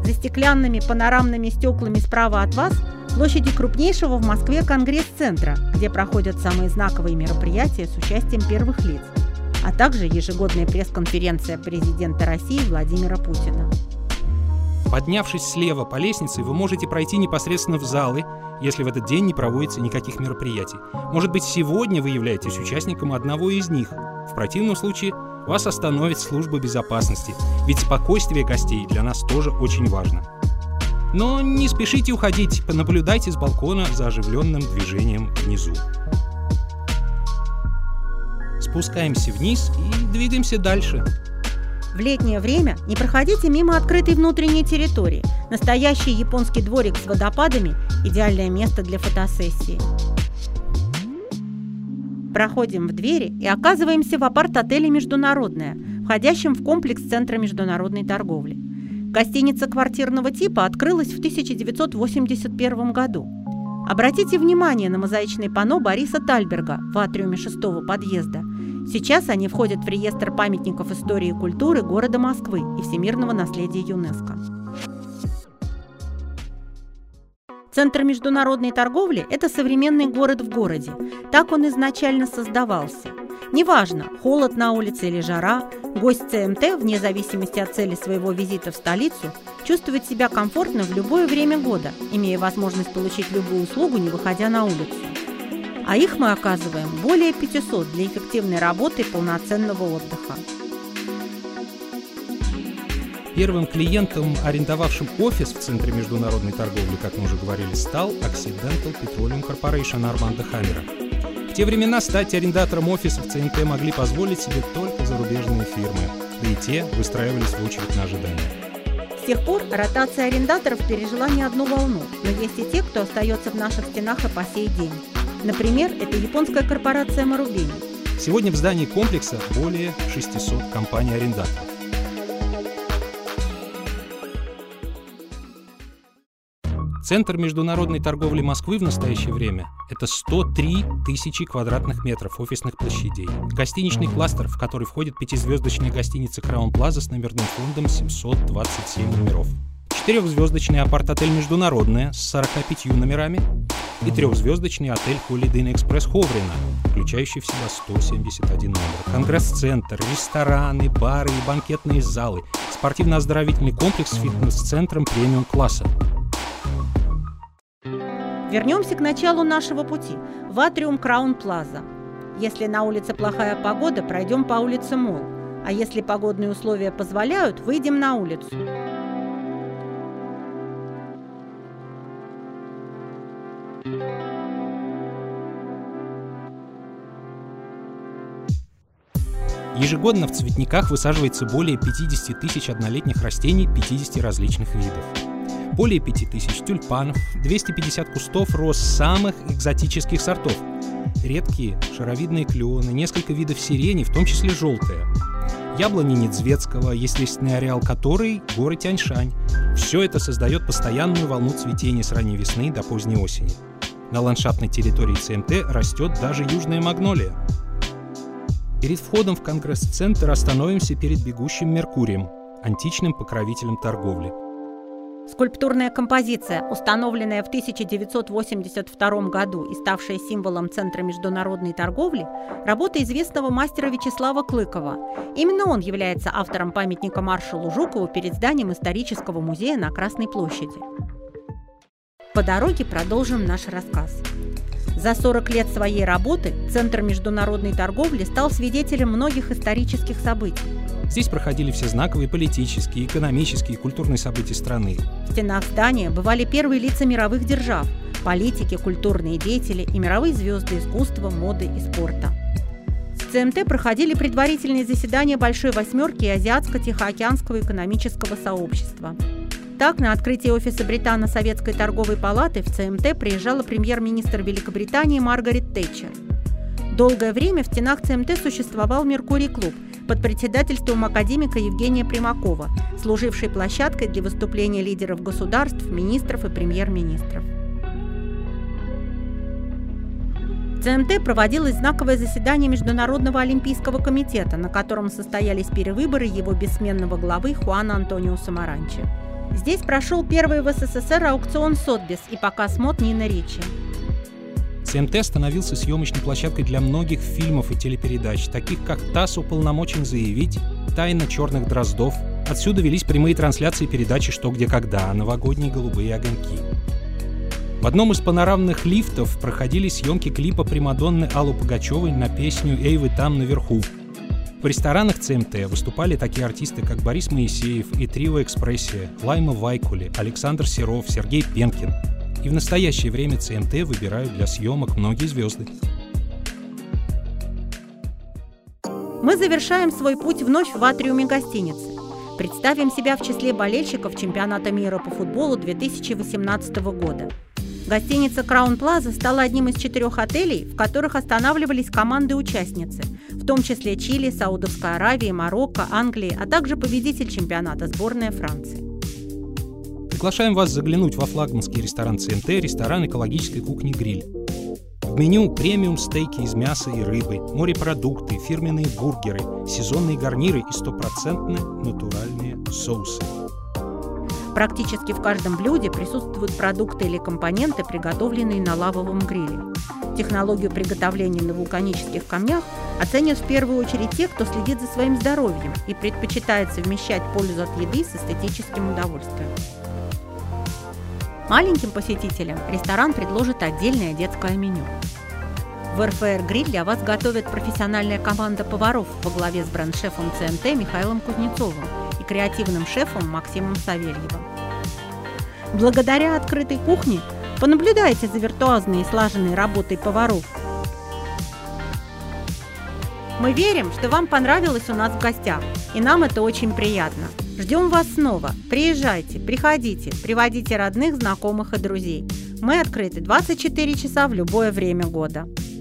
За стеклянными панорамными стеклами справа от вас площади крупнейшего в Москве конгресс-центра, где проходят самые знаковые мероприятия с участием первых лиц, а также ежегодная пресс-конференция президента России Владимира Путина. Поднявшись слева по лестнице, вы можете пройти непосредственно в залы, если в этот день не проводится никаких мероприятий. Может быть, сегодня вы являетесь участником одного из них. В противном случае вас остановит служба безопасности, ведь спокойствие гостей для нас тоже очень важно. Но не спешите уходить, понаблюдайте с балкона за оживленным движением внизу. Спускаемся вниз и двигаемся дальше. В летнее время не проходите мимо открытой внутренней территории. Настоящий японский дворик с водопадами – идеальное место для фотосессии. Проходим в двери и оказываемся в апарт-отеле «Международная», входящем в комплекс Центра международной торговли. Гостиница квартирного типа открылась в 1981 году. Обратите внимание на мозаичное панно Бориса Тальберга в атриуме 6-го подъезда. Сейчас они входят в реестр памятников истории и культуры города Москвы и всемирного наследия ЮНЕСКО. Центр международной торговли – это современный город в городе. Так он изначально создавался. Неважно, холод на улице или жара, гость ЦМТ, вне зависимости от цели своего визита в столицу, чувствует себя комфортно в любое время года, имея возможность получить любую услугу, не выходя на улицу. А их мы оказываем более 500 для эффективной работы и полноценного отдыха. Первым клиентом, арендовавшим офис в Центре международной торговли, как мы уже говорили, стал Occidental Petroleum Corporation Армандо Хаммера. В те времена стать арендатором офиса в ЦМТ могли позволить себе только зарубежные фирмы, да и те выстраивались в очередь на ожидание. С тех пор ротация арендаторов пережила не одну волну, но есть и те, кто остается в наших стенах и по сей день. Например, это японская корпорация Marubeni. Сегодня в здании комплекса более 600 компаний-арендаторов. Центр международной торговли Москвы в настоящее время – это 103 тысячи квадратных метров офисных площадей. Гостиничный кластер, в который входит пятизвездочная гостиница Краун Плаза с номерным фондом 727 номеров. Четырехзвездочный апарт-отель «Международная» с 45 номерами и трехзвездочный отель Holiday Inn Express Ховрина, включающий в себя 171 номер. Конгресс-центр, рестораны, бары и банкетные залы, спортивно-оздоровительный комплекс с фитнес-центром премиум-класса. Вернемся к началу нашего пути, в атриум Краун Плаза. Если на улице плохая погода, пройдем по улице Молл, а если погодные условия позволяют, выйдем на улицу. Ежегодно в цветниках высаживается более 50 тысяч однолетних растений 50 различных видов. Более 5000 тюльпанов, 250 кустов роз самых экзотических сортов. Редкие шаровидные клены, несколько видов сирени, в том числе желтая. Яблони Недзвецкого, естественный ареал которой – горы Тяньшань. Все это создает постоянную волну цветения с ранней весны до поздней осени. На ландшафтной территории ЦМТ растет даже южная магнолия. Перед входом в Конгресс-центр остановимся перед бегущим Меркурием, античным покровителем торговли. Скульптурная композиция, установленная в 1982 году и ставшая символом Центра международной торговли, работа известного мастера Вячеслава Клыкова. Именно он является автором памятника маршалу Жукову перед зданием исторического музея на Красной площади. По дороге продолжим наш рассказ. За 40 лет своей работы Центр международной торговли стал свидетелем многих исторических событий. Здесь проходили все знаковые политические, экономические и культурные события страны. В стенах здания бывали первые лица мировых держав, политики, культурные деятели и мировые звезды искусства, моды и спорта. В ЦМТ проходили предварительные заседания Большой Восьмерки и Азиатско-Тихоокеанского экономического сообщества. Так, на открытие офиса Британо-Советской торговой палаты в ЦМТ приезжала премьер-министр Великобритании Маргарет Тэтчер. Долгое время в стенах ЦМТ существовал Меркурий-клуб под председательством академика Евгения Примакова, служивший площадкой для выступления лидеров государств, министров и премьер-министров. В ЦМТ проводилось знаковое заседание Международного олимпийского комитета, на котором состоялись перевыборы его бессменного главы Хуана Антонио Самаранчо. Здесь прошел первый в СССР аукцион «Сотбис» и показ мод Нины Ричи. ЦМТ становился съемочной площадкой для многих фильмов и телепередач, таких как «ТАСС уполномочен заявить», «Тайна черных дроздов». Отсюда велись прямые трансляции передачи «Что, где, когда», «Новогодние голубые огоньки». В одном из панорамных лифтов проходили съемки клипа примадонны Аллы Пугачевой на песню «Эй, вы там наверху». В ресторанах ЦМТ выступали такие артисты, как Борис Моисеев и трио «Экспрессия», Лайма Вайкули, Александр Серов, Сергей Пенкин. И в настоящее время ЦМТ выбирают для съемок многие звезды. Мы завершаем свой путь вновь в атриуме гостиницы. Представим себя в числе болельщиков чемпионата мира по футболу 2018 года. Гостиница «Краун Плаза» стала одним из 4 отелей, в которых останавливались команды-участницы, в том числе Чили, Саудовской Аравии, Марокко, Англии, а также победитель чемпионата сборная Франции. Приглашаем вас заглянуть во флагманский ресторан ЦМТ, ресторан экологической кухни «Гриль». В меню премиум стейки из мяса и рыбы, морепродукты, фирменные бургеры, сезонные гарниры и 100% натуральные соусы. Практически в каждом блюде присутствуют продукты или компоненты, приготовленные на лавовом гриле. Технологию приготовления на вулканических камнях оценят в первую очередь те, кто следит за своим здоровьем и предпочитает совмещать пользу от еды с эстетическим удовольствием. Маленьким посетителям ресторан предложит отдельное детское меню. В РФР Гриль для вас готовит профессиональная команда поваров во главе с бренд-шефом ЦМТ Михаилом Кузнецовым и креативным шефом Максимом Савельевым. Благодаря открытой кухне понаблюдайте за виртуозной и слаженной работой поваров. Мы верим, что вам понравилось у нас в гостях, и нам это очень приятно. Ждем вас снова. Приезжайте, приходите, приводите родных, знакомых и друзей. Мы открыты 24 часа в любое время года.